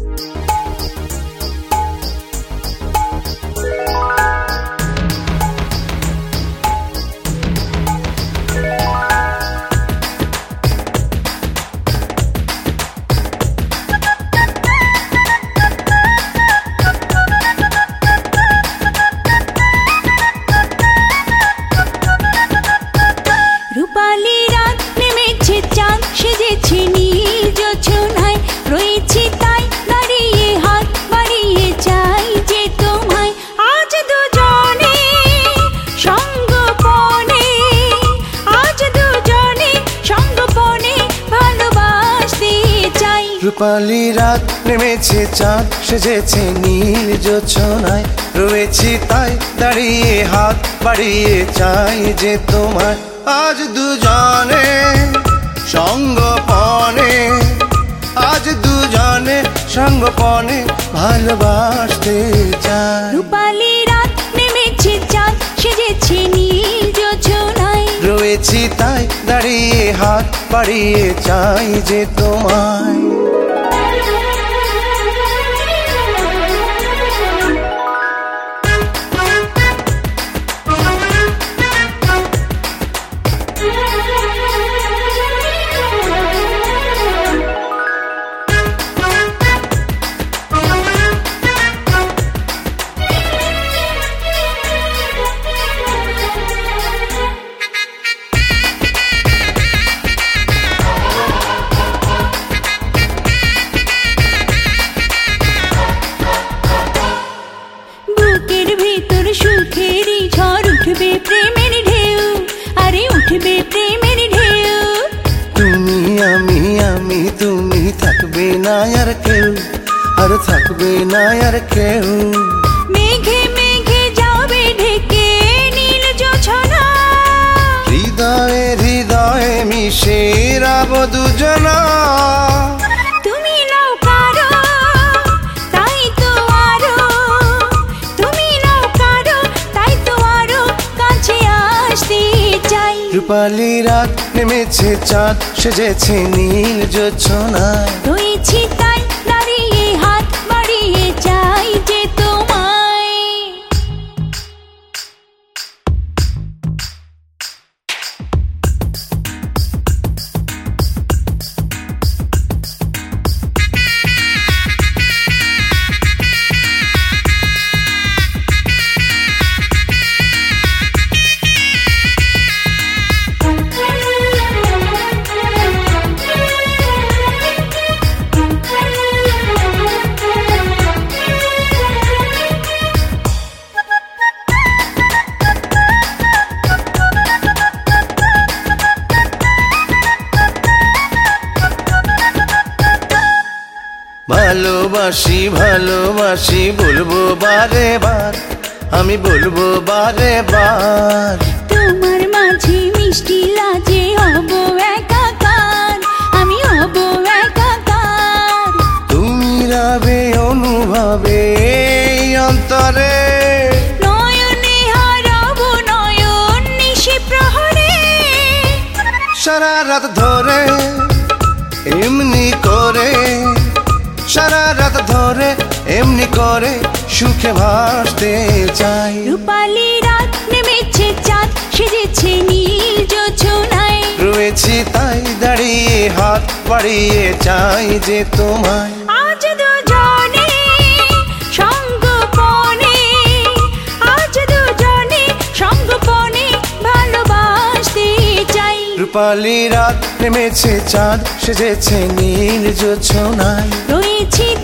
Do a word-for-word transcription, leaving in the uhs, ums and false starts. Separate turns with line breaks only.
রূপালী রাত নেমেছে চাঁদ সেজেছে নীল জোছনায়, রয়েছি তাই দাঁড়িয়ে হাত বাড়িয়ে চাই যে তোমায়। আজ দুজনে সঙ্গোপনে, আজ দুজনে সঙ্গোপনে ভালোবাসতে চাই।
রূপালী রাত নেমেছে চাঁদ সেজেছে নীল জোছনায়, রয়েছি তাই দাঁড়িয়ে হাত বাড়িয়ে চাই যে তোমায়। আজ দুজনে সঙ্গোপনে, আজ দুজনে সঙ্গোপনে ভালোবাসতে চাই।
রূপালী রাত নেমেছে চাঁদ সেজেছে নীল জোছনায়,
রয়েছি তাই দাঁড়িয়ে হাত বাড়িয়ে চাই যে তোমায়।
বুকের ভেতর সুখেরই ঝড় উঠবে প্রেমের ঢেউ, আরে উঠবে প্রেমের ঢেউ।
তুমি আমি আমি তুমি, থাকবে না আর কেউ, আর থাকবে না আর কেউ।
মেঘে মেঘে যাবে ঢেকে নীল জোছনা,
হৃদয়ে হৃদয়ে মিশে রাব দুজনা।
তুমি নৌকারো তাই তো আরো, তুমি নৌকারো তাই তো আরো কাছে আসতে চাই।
রূপালী রাত নেমেছে চাঁদ সেজেছে নীল জোছনায়,
রয়েছি তাই দাঁড়িয়ে হাত বাড়িয়ে চাই যে তোমায়।
ভালোবাসি ভালোবাসি বলবো বারে বার, আমি বলবো বারে বার।
তোমার মাঝে মিষ্টি লাজে হব একাকার, আমি হব একাকার।
তুমি রবে অনুভবে এই অন্তরে,
নয়নে হারাব নয়ন নিশি প্রহরে,
সারা রাত ধরে এমনি করে, সারা রাত ধরে এমনি করে সুখে ভাসতে চাই।
রূপালী রাত নেমেছে চাঁদ সেজেছে নীল জোছনায়,
রয়েছি তাই দাঁড়িয়ে হাত বাড়িয়ে চাই যে তোমায়।
আজ দুজনে সঙ্গোপনে, আজ দুজনে সঙ্গোপনে ভালোবাসতে চাই।
রূপালী রাত নেমেছে চাঁদ সেজেছে নীল জোছনায়,
রয়েছি